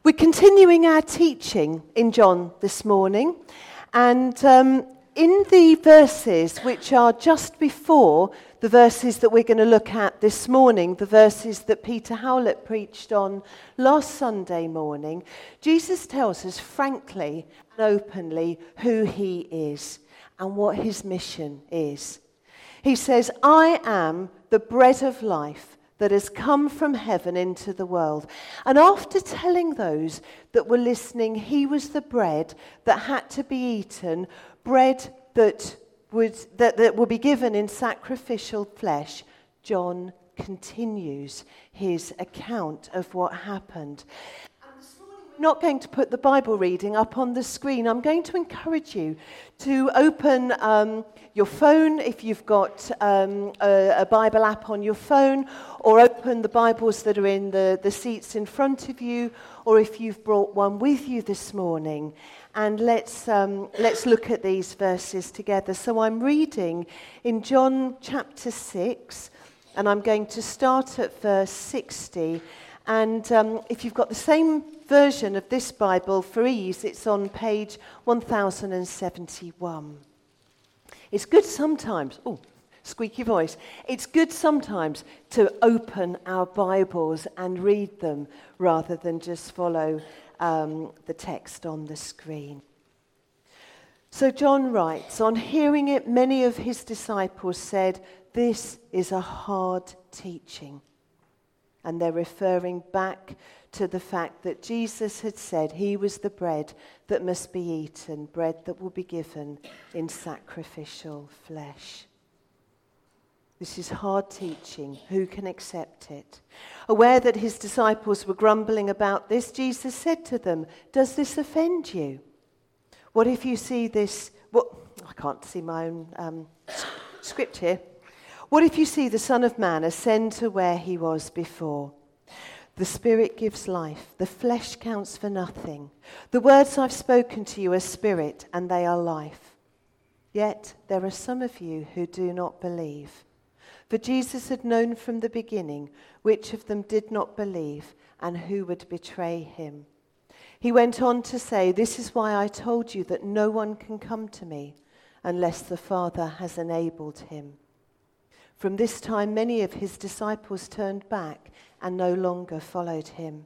We're continuing our teaching in John this morning, and in the verses which are just before the verses that we're going to look at this morning, the verses that Peter Howlett preached on last Sunday morning, Jesus tells us frankly and openly who he is and what his mission is. He says, "I am the bread of life that has come from heaven into the world." And after telling those that were listening, he was the bread that had to be eaten, bread that would be given in sacrificial flesh, John continues his account of what happened. And this morning we're not going to put the Bible reading up on the screen. I'm going to encourage you to open your phone if you've got a Bible app on your phone, or open the Bibles that are in the seats in front of you, or if you've brought one with you this morning. And let's look at these verses together. So I'm reading in John chapter 6, and I'm going to start at verse 60. And if you've got the same version of this Bible, for ease, it's on page 1071. It's good sometimes, squeaky voice, it's good sometimes to open our Bibles and read them rather than just follow the text on the screen. So John writes, "On hearing it, many of his disciples said, 'This is a hard teaching.'" And they're referring back to the fact that Jesus had said he was the bread that must be eaten, bread that will be given in sacrificial flesh. This is hard teaching. Who can accept it? Aware that his disciples were grumbling about this, Jesus said to them, "Does this offend you? What if you see this?" I can't see my own script here. "What if you see the Son of Man ascend to where he was before? The Spirit gives life. The flesh counts for nothing. The words I've spoken to you are spirit, and they are life. Yet there are some of you who do not believe." For Jesus had known from the beginning which of them did not believe and who would betray him. He went on to say, "This is why I told you that no one can come to me unless the Father has enabled him." From this time, many of his disciples turned back and no longer followed him.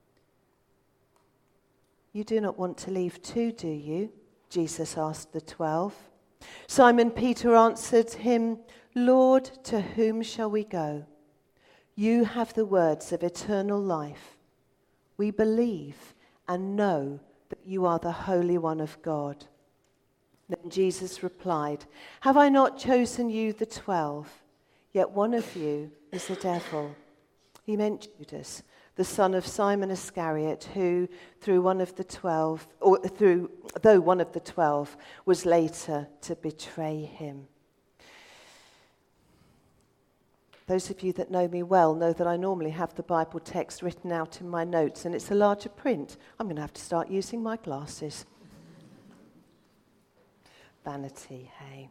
"You do not want to leave too, do you?" Jesus asked the 12. Simon Peter answered him, "Lord, to whom shall we go? You have the words of eternal life. We believe and know that you are the Holy One of God." Then Jesus replied, "Have I not chosen you, the 12? Yet one of you is a devil." He meant Judas, the son of Simon Iscariot, who, though one of the 12, was later to betray him. Those of you that know me well know that I normally have the Bible text written out in my notes, and it's a larger print. I'm going to have to start using my glasses. Vanity, hey.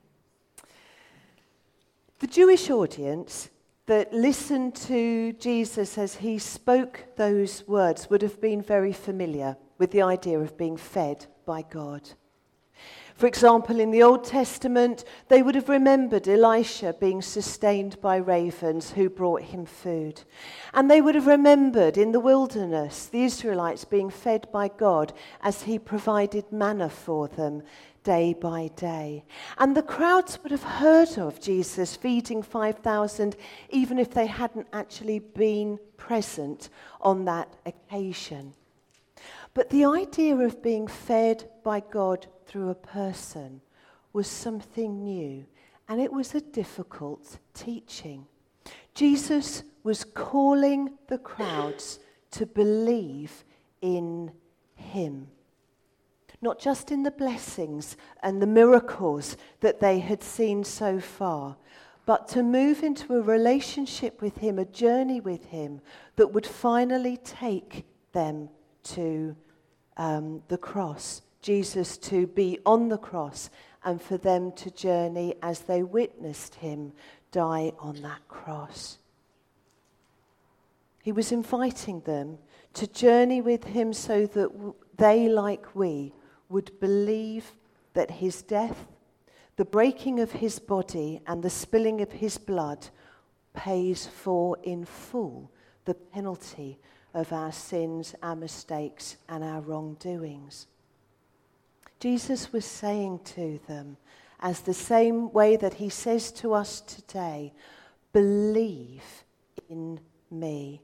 The Jewish audience that listened to Jesus as he spoke those words would have been very familiar with the idea of being fed by God. For example, in the Old Testament, they would have remembered Elisha being sustained by ravens who brought him food. And they would have remembered in the wilderness the Israelites being fed by God as he provided manna for them day by day. And the crowds would have heard of Jesus feeding 5,000 even if they hadn't actually been present on that occasion. But the idea of being fed by God through a person was something new, and it was a difficult teaching. Jesus was calling the crowds to believe in him. Not just in the blessings and the miracles that they had seen so far, but to move into a relationship with him, a journey with him that would finally take them to the cross. Jesus to be on the cross and for them to journey as they witnessed him die on that cross. He was inviting them to journey with him so that they, like we, would believe that his death, the breaking of his body, and the spilling of his blood pays for in full the penalty of our sins, our mistakes, and our wrongdoings. Jesus was saying to them, as the same way that he says to us today, believe in me.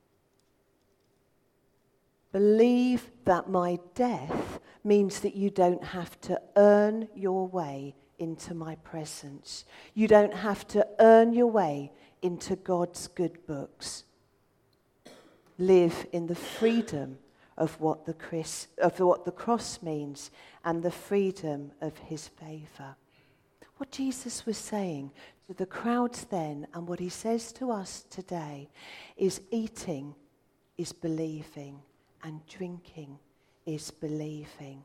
Believe that my death means that you don't have to earn your way into my presence. You don't have to earn your way into God's good books. Live in the freedom of what the cross means and the freedom of his favour. What Jesus was saying to the crowds then and what he says to us today is eating is believing and drinking is believing.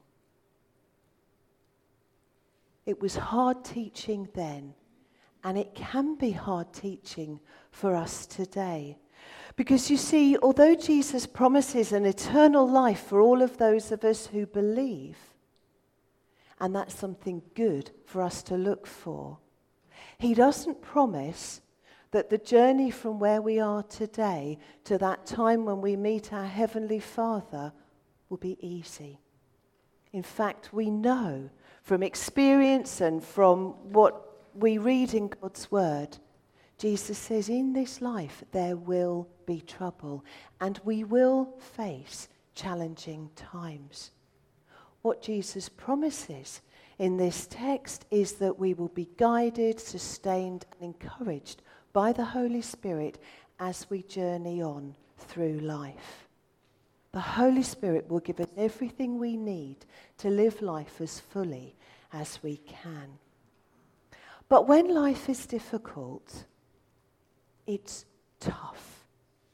It was hard teaching then, and it can be hard teaching for us today. Because you see, although Jesus promises an eternal life for all of those of us who believe, and that's something good for us to look for, he doesn't promise that the journey from where we are today to that time when we meet our Heavenly Father will be easy. In fact, we know from experience and from what we read in God's Word, Jesus says in this life there will be trouble and we will face challenging times. What Jesus promises in this text is that we will be guided, sustained, and encouraged by the Holy Spirit as we journey on through life. The Holy Spirit will give us everything we need to live life as fully as we can. But when life is difficult, it's tough.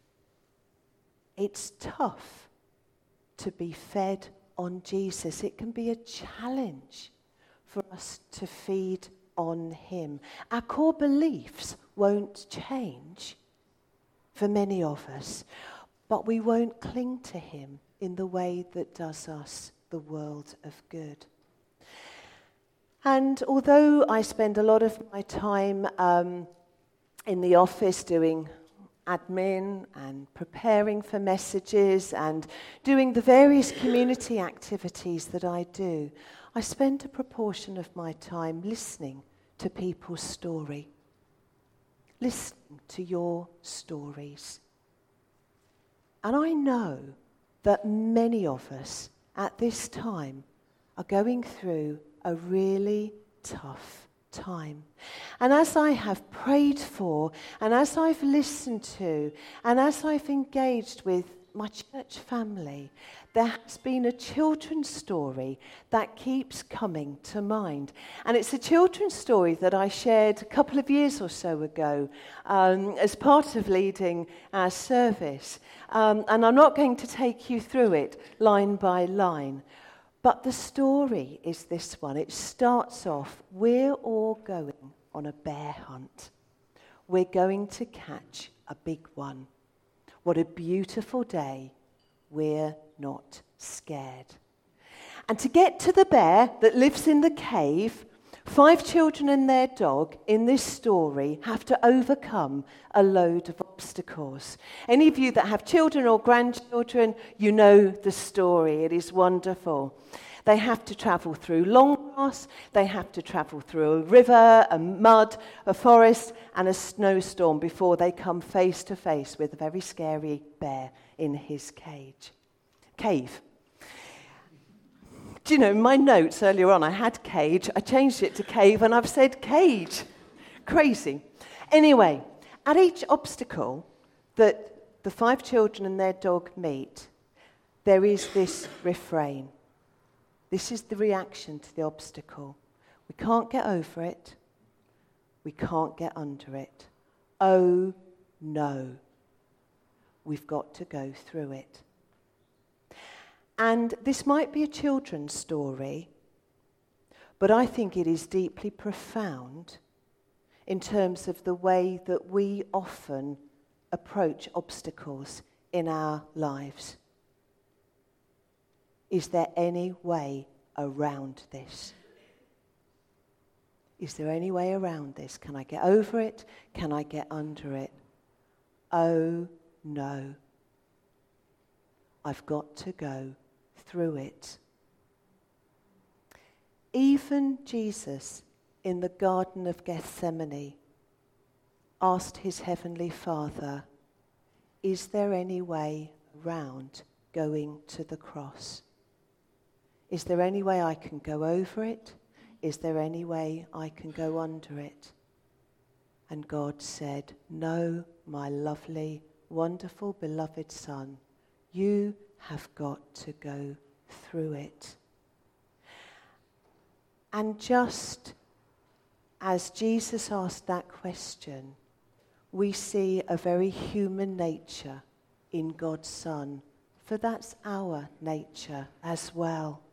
It's tough to be fed on Jesus. It can be a challenge for us to feed on him. Our core beliefs won't change for many of us, but we won't cling to him in the way that does us the world of good. And although I spend a lot of my time in the office doing admin and preparing for messages and doing the various community activities that I do, I spend a proportion of my time listening to people's story, listening to your stories. And I know that many of us at this time are going through a really tough time. And as I have prayed for, and as I've listened to, and as I've engaged with my church family, there has been a children's story that keeps coming to mind. And it's a children's story that I shared a couple of years or so ago as part of leading our service. And I'm not going to take you through it line by line. But the story is this one. It starts off, we're all going on a bear hunt. We're going to catch a big one. What a beautiful day. We're not scared. And to get to the bear that lives in the cave, 5 children and their dog in this story have to overcome a load of obstacles. Any of you that have children or grandchildren, you know the story. It is wonderful. They have to travel through long grass, they have to travel through a river, a mud, a forest, and a snowstorm before they come face to face with a very scary bear in his cave. Do you know, my notes earlier on, I had cage, I changed it to cave, and I've said cage. Crazy. Anyway, at each obstacle that the 5 children and their dog meet, there is this refrain. This is the reaction to the obstacle. We can't get over it. We can't get under it. Oh, no. We've got to go through it. And this might be a children's story, but I think it is deeply profound in terms of the way that we often approach obstacles in our lives. Is there any way around this? Is there any way around this? Can I get over it? Can I get under it? Oh, no. I've got to go through it. Even Jesus in the Garden of Gethsemane asked his heavenly Father, is there any way around going to the cross? Is there any way I can go over it? Is there any way I can go under it? And God said, no, my lovely, wonderful, beloved Son, you have got to go through it. And just as Jesus asked that question, we see a very human nature in God's Son, for that's our nature as well.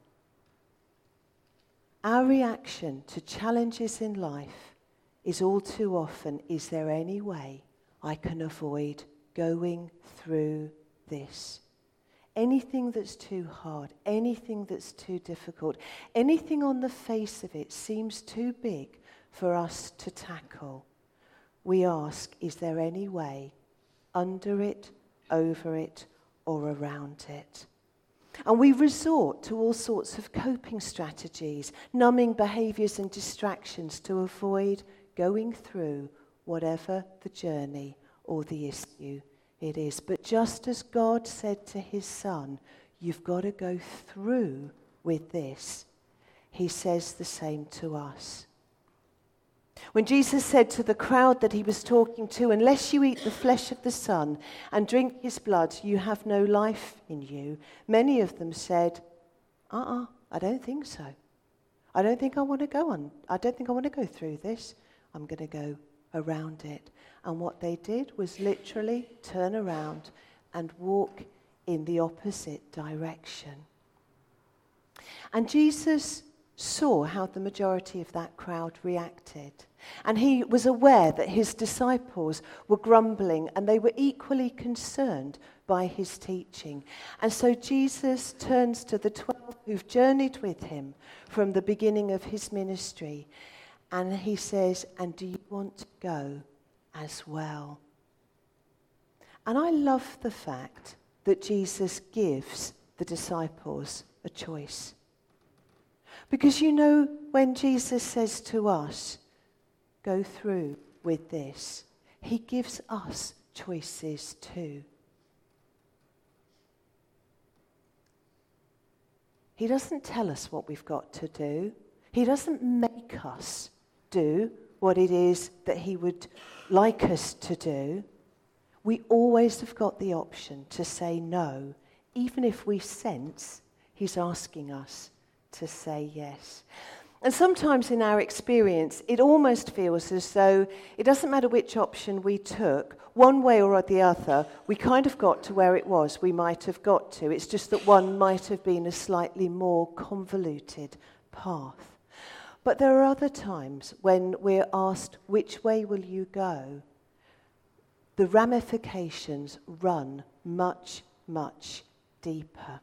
Our reaction to challenges in life is all too often, is there any way I can avoid going through this? Anything that's too hard, anything that's too difficult, anything on the face of it seems too big for us to tackle. We ask, is there any way under it, over it, or around it? And we resort to all sorts of coping strategies, numbing behaviours and distractions to avoid going through whatever the journey or the issue it is. But just as God said to his Son, you've got to go through with this, he says the same to us. When Jesus said to the crowd that he was talking to, unless you eat the flesh of the Son and drink his blood, you have no life in you, many of them said, I don't think so. I don't think I want to go through this. I'm going to go around it. And what they did was literally turn around and walk in the opposite direction. And Jesus saw how the majority of that crowd reacted. And he was aware that his disciples were grumbling and they were equally concerned by his teaching. And so Jesus turns to the 12 who've journeyed with him from the beginning of his ministry, and he says, and do you want to go as well? And I love the fact that Jesus gives the disciples a choice. Because you know, when Jesus says to us, go through with this, he gives us choices too. He doesn't tell us what we've got to do. He doesn't make us do what it is that he would like us to do. We always have got the option to say no, even if we sense he's asking us to say yes. And sometimes in our experience, it almost feels as though it doesn't matter which option we took, one way or the other, we kind of got to where it was we might have got to. It's just that one might have been a slightly more convoluted path. But there are other times when we're asked, which way will you go? The ramifications run much, much deeper.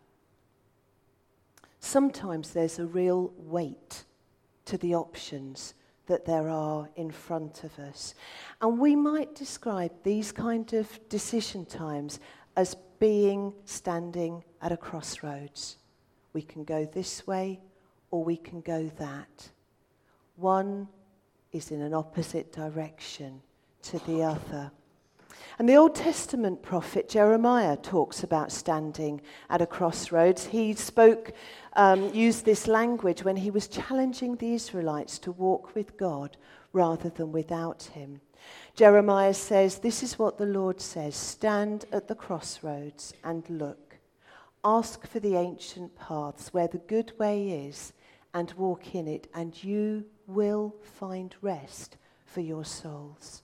Sometimes there's a real weight to the options that there are in front of us. And we might describe these kind of decision times as being standing at a crossroads. We can go this way or we can go that. One is in an opposite direction to the other. And the Old Testament prophet Jeremiah talks about standing at a crossroads. He used this language when he was challenging the Israelites to walk with God rather than without him. Jeremiah says, this is what the Lord says, stand at the crossroads and look. Ask for the ancient paths where the good way is and walk in it, and you will find rest for your souls.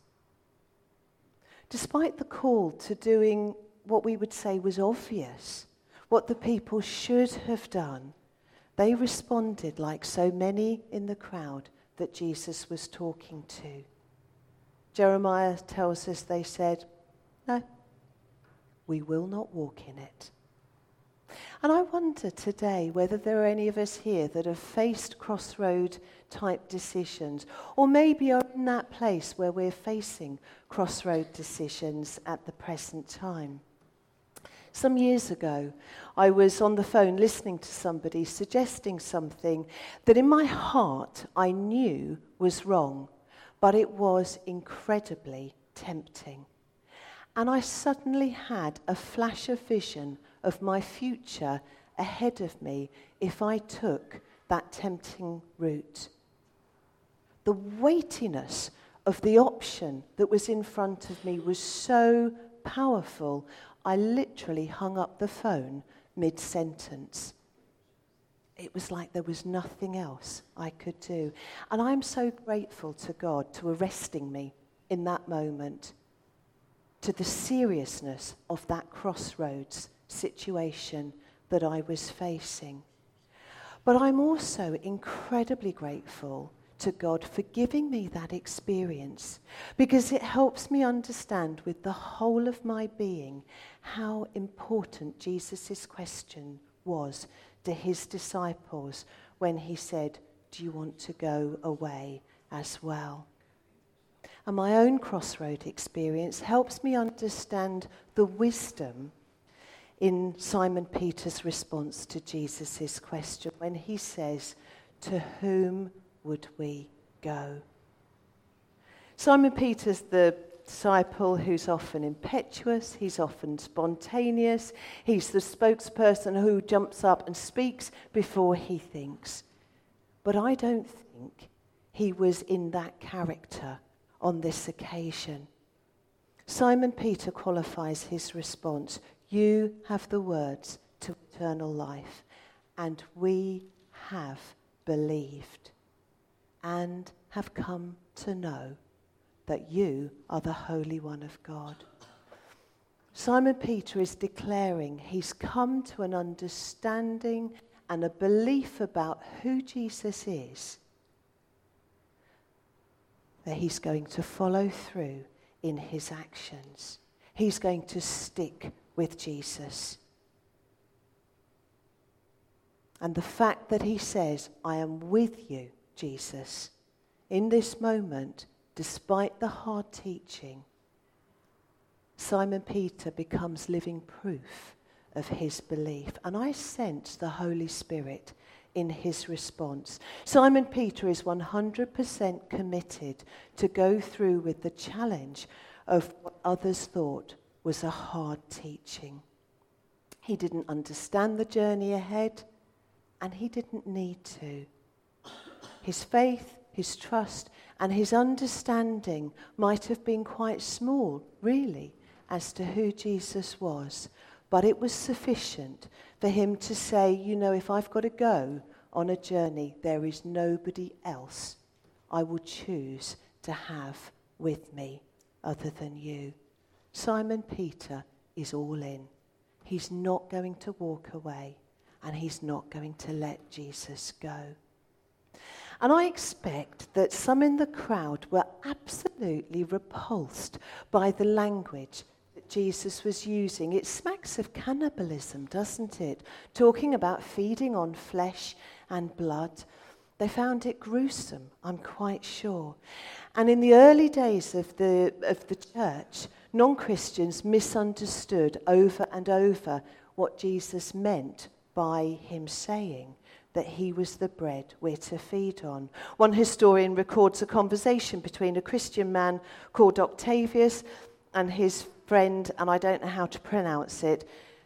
Despite the call to doing what we would say was obvious, what the people should have done, they responded like so many in the crowd that Jesus was talking to. Jeremiah tells us they said, no, we will not walk in it. And I wonder today whether there are any of us here that have faced crossroad type decisions, or maybe are in that place where we're facing crossroad decisions at the present time. Some years ago, I was on the phone listening to somebody suggesting something that in my heart I knew was wrong, but it was incredibly tempting. And I suddenly had a flash of vision of my future ahead of me if I took that tempting route. The weightiness of the option that was in front of me was so powerful, I literally hung up the phone mid-sentence. It was like there was nothing else I could do. And I'm so grateful to God to arresting me in that moment, to the seriousness of that crossroads situation that I was facing. But I'm also incredibly grateful to God for giving me that experience, because it helps me understand with the whole of my being how important Jesus' question was to his disciples when he said, "Do you want to go away as well?" And my own crossroad experience helps me understand the wisdom in Simon Peter's response to Jesus' question when he says, "To whom would we go?" Simon Peter's the disciple who's often impetuous, he's often spontaneous, he's the spokesperson who jumps up and speaks before he thinks. But I don't think he was in that character on this occasion. Simon Peter qualifies his response, "You have the words to eternal life, and we have believed and have come to know that you are the Holy One of God." Simon Peter is declaring he's come to an understanding and a belief about who Jesus is, that he's going to follow through in his actions. He's going to stick with Jesus. And the fact that he says, "I am with you, Jesus," in this moment, despite the hard teaching, Simon Peter becomes living proof of his belief. And I sense the Holy Spirit in his response. Simon Peter is 100% committed to go through with the challenge of what others thought was a hard teaching. He didn't understand the journey ahead, and he didn't need to. His faith, his trust, and his understanding might have been quite small, really, as to who Jesus was. But it was sufficient for him to say, "You know, if I've got to go on a journey, there is nobody else I will choose to have with me other than you." Simon Peter is all in. He's not going to walk away, and he's not going to let Jesus go. And I expect that some in the crowd were absolutely repulsed by the language that Jesus was using. It smacks of cannibalism, doesn't it? Talking about feeding on flesh and blood. They found it gruesome, I'm quite sure. And in the early days of the church, non-Christians misunderstood over and over what Jesus meant by him saying that he was the bread we're to feed on. One historian records a conversation between a Christian man called Octavius and his friend, and I don't know how to pronounce it,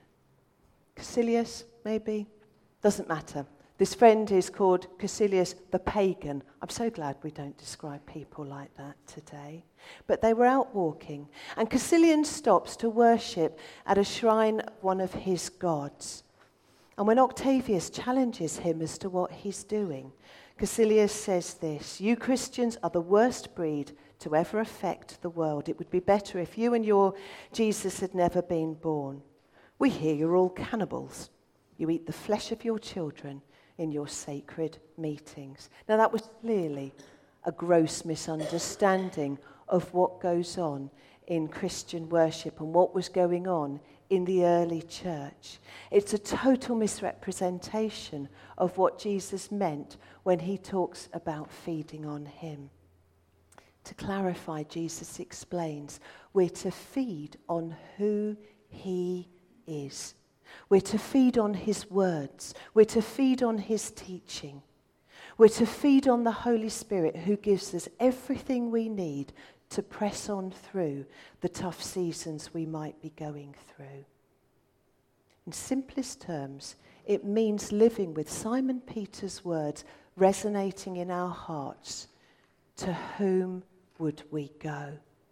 Caecilius, maybe? Doesn't matter. This friend is called Caecilius the pagan. I'm so glad we don't describe people like that today. But they were out walking, and Caecilian stops to worship at a shrine of one of his gods. And when Octavius challenges him as to what he's doing, Caecilius says this: "You Christians are the worst breed to ever affect the world. It would be better if you and your Jesus had never been born. We hear you're all cannibals. You eat the flesh of your children in your sacred meetings." Now that was clearly a gross misunderstanding of what goes on in Christian worship and what was going on in the early church. It's a total misrepresentation of what Jesus meant when he talks about feeding on him. To clarify, Jesus explains, we're to feed on who he is. We're to feed on his words. We're to feed on his teaching. We're to feed on the Holy Spirit who gives us everything we need to press on through the tough seasons we might be going through. In simplest terms, it means living with Simon Peter's words resonating in our hearts. To whom would we go?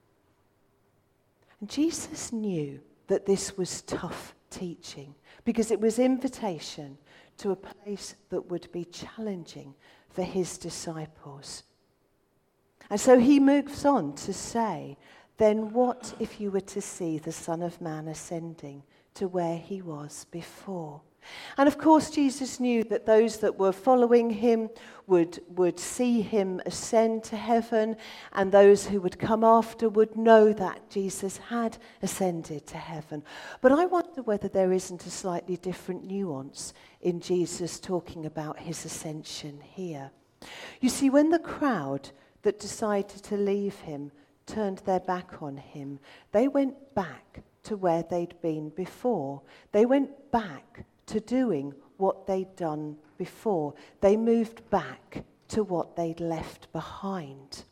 And Jesus knew that this was tough teaching because it was invitation to a place that would be challenging for his disciples. And so he moves on to say, then what if you were to see the Son of Man ascending to where he was before? And of course, Jesus knew that those that were following him would see him ascend to heaven, and those who would come after would know that Jesus had ascended to heaven. But I wonder whether there isn't a slightly different nuance in Jesus talking about his ascension here. You see, when the crowd that decided to leave him turned their back on him, they went back to where they'd been before. They went back to doing what they'd done before. They moved back to what they'd left behind.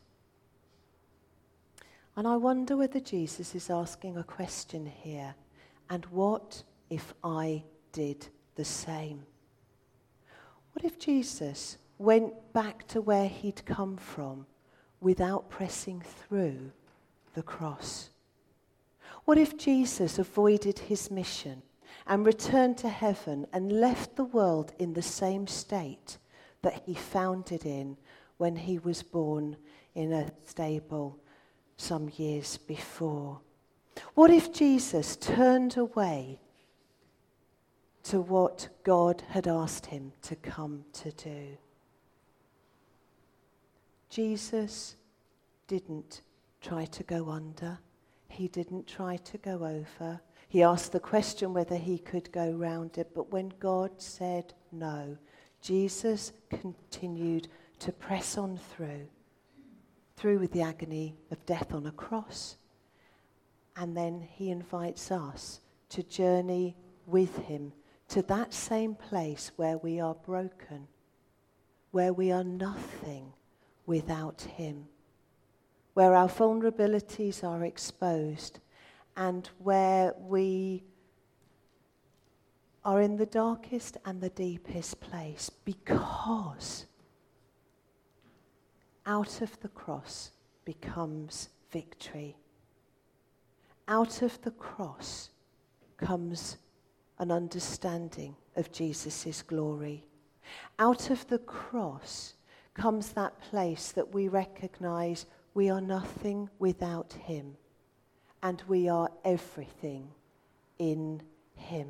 And I wonder whether Jesus is asking a question here. And what if I did the same? What if Jesus went back to where he'd come from without pressing through the cross? What if Jesus avoided his mission and returned to heaven and left the world in the same state that he found it in when he was born in a stable some years before? What if Jesus turned away to what God had asked him to come to do? Jesus didn't try to go under. He didn't try to go over. He asked the question whether he could go round it, but when God said no, Jesus continued to press on through with the agony of death on a cross. And then he invites us to journey with him to that same place where we are broken, where we are nothing without him, where our vulnerabilities are exposed, and where we are in the darkest and the deepest place, because out of the cross becomes victory. Out of the cross comes an understanding of Jesus' glory. Out of the cross comes that place that we recognize we are nothing without him, and we are everything in him.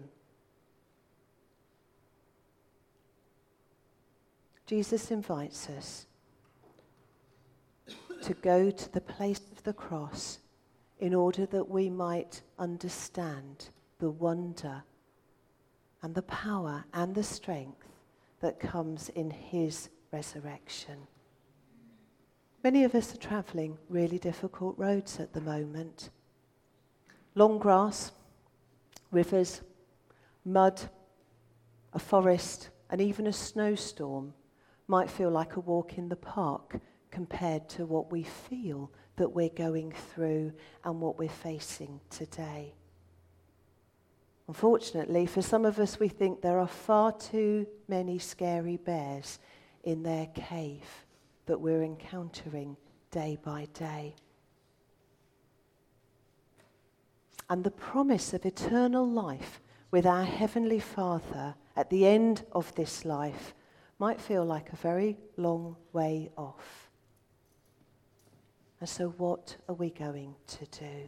Jesus invites us to go to the place of the cross in order that we might understand the wonder and the power and the strength that comes in his resurrection. Many of us are travelling really difficult roads at the moment. Long grass, rivers, mud, a forest, and even a snowstorm might feel like a walk in the park compared to what we feel that we're going through and what we're facing today. Unfortunately, for some of us, we think there are far too many scary bears in their cave that we're encountering day by day. And the promise of eternal life with our Heavenly Father at the end of this life might feel like a very long way off. And so what are we going to do?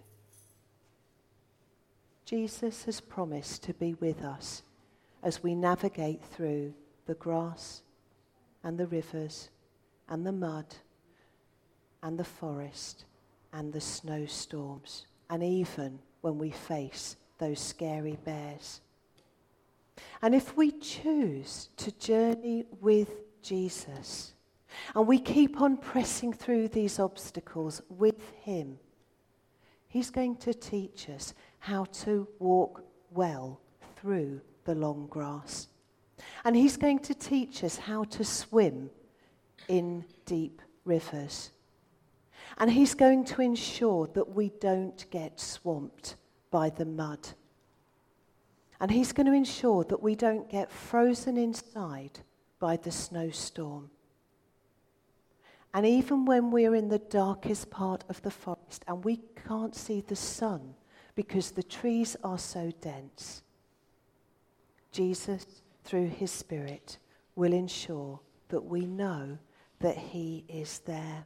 Jesus has promised to be with us as we navigate through the grass and the rivers and the mud and the forest and the snowstorms, and even when we face those scary bears. And if we choose to journey with Jesus, and we keep on pressing through these obstacles with him, he's going to teach us how to walk well through the long grass. And he's going to teach us how to swim in deep rivers. And he's going to ensure that we don't get swamped by the mud. And he's going to ensure that we don't get frozen inside by the snowstorm. And even when we're in the darkest part of the forest and we can't see the sun because the trees are so dense, Jesus, through his Spirit, will ensure that we know that he is there.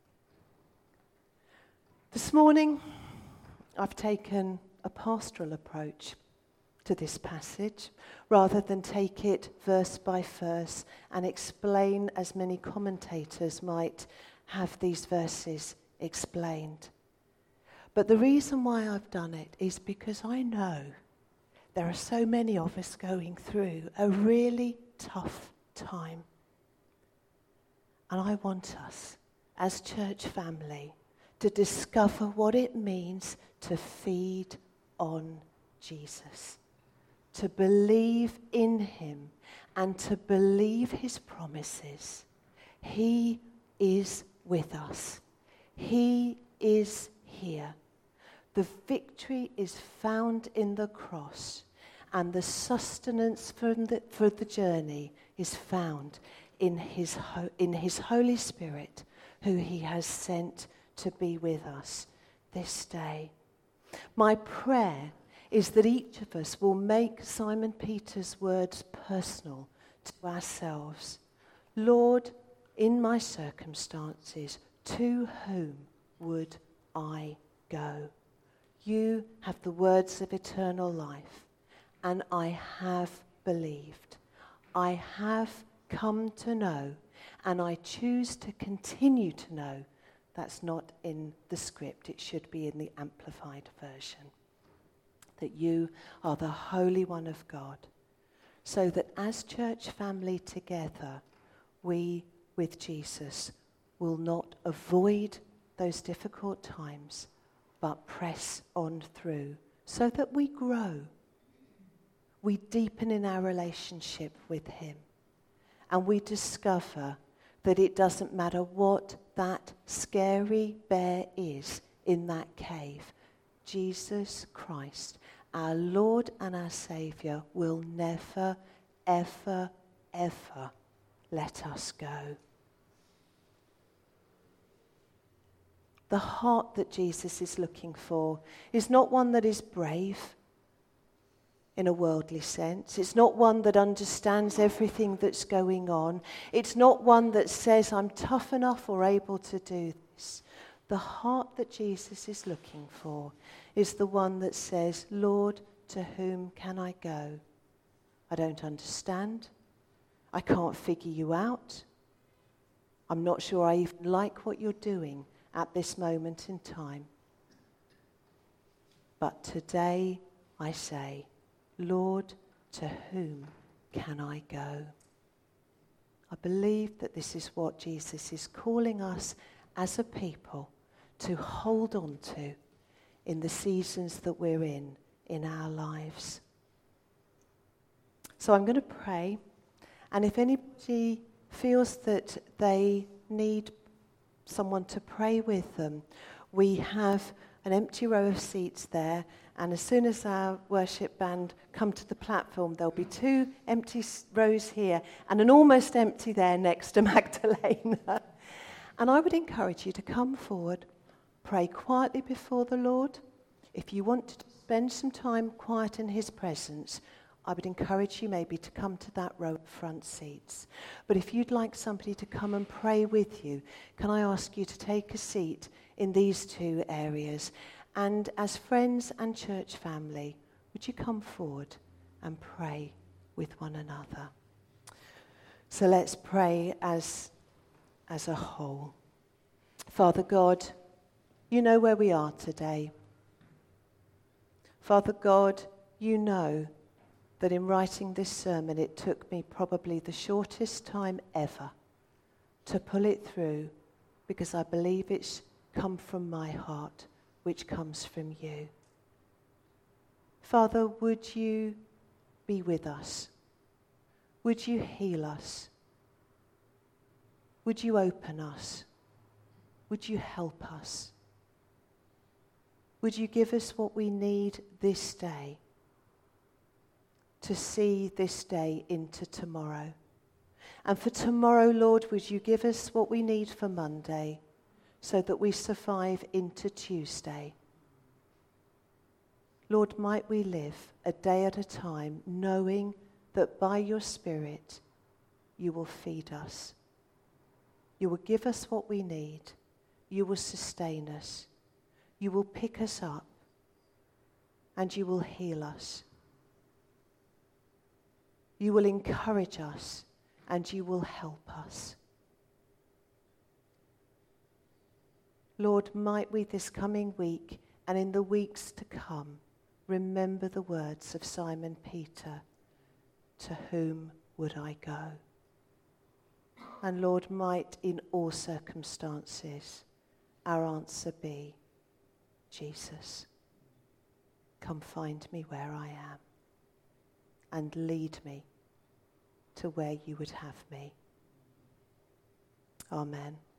This morning, I've taken a pastoral approach to this passage rather than take it verse by verse and explain as many commentators might have these verses explained. But the reason why I've done it is because I know there are so many of us going through a really tough time. And I want us, as church family, to discover what it means to feed on Jesus, to believe in him and to believe his promises. He is with us. He is here. The victory is found in the cross, and the sustenance for the journey is found in his Holy Spirit, who he has sent to be with us this day. My prayer is that each of us will make Simon Peter's words personal to ourselves. Lord, in my circumstances, to whom would I go? You have the words of eternal life, and I have believed. I have come to know, and I choose to continue to know. That's not in the script, it should be in the Amplified Version. That you are the Holy One of God, so that as church family together, we with Jesus will not avoid those difficult times, but press on through so that we grow. We deepen in our relationship with him, and we discover that it doesn't matter what that scary bear is in that cave. Jesus Christ, our Lord and our Saviour, will never, ever, ever let us go. The heart that Jesus is looking for is not one that is brave in a worldly sense. It's not one that understands everything that's going on. It's not one that says, I'm tough enough or able to do this. The heart that Jesus is looking for is the one that says, Lord, to whom can I go? I don't understand. I can't figure you out. I'm not sure I even like what you're doing at this moment in time. But today I say, Lord, to whom can I go? I believe that this is what Jesus is calling us as a people to hold on to in the seasons that we're in our lives. So I'm going to pray, and if anybody feels that they need someone to pray with them, we have an empty row of seats there, and as soon as our worship band come to the platform, there'll be 2 empty rows here and an almost empty there next to Magdalena. And I would encourage you to come forward, pray quietly before the Lord. If you want to spend some time quiet in his presence, I would encourage you maybe to come to that row of front seats. But if you'd like somebody to come and pray with you, can I ask you to take a seat in these 2 areas? And as friends and church family, would you come forward and pray with one another? So let's pray as a whole. Father God, you know where we are today. Father God, you know that in writing this sermon it took me probably the shortest time ever to pull it through, because I believe it's come from my heart, which comes from you. Father, would you be with us? Would you heal us? Would you open us? Would you help us? Would you give us what we need this day to see this day into tomorrow? And for tomorrow, Lord, would you give us what we need for Monday so that we survive into Tuesday? Lord, might we live a day at a time, knowing that by your Spirit you will feed us. You will give us what we need. You will sustain us. You will pick us up. And you will heal us. You will encourage us. And you will help us. Lord, might we this coming week and in the weeks to come remember the words of Simon Peter, to whom would I go? And Lord, might in all circumstances our answer be, Jesus, come find me where I am and lead me to where you would have me. Amen.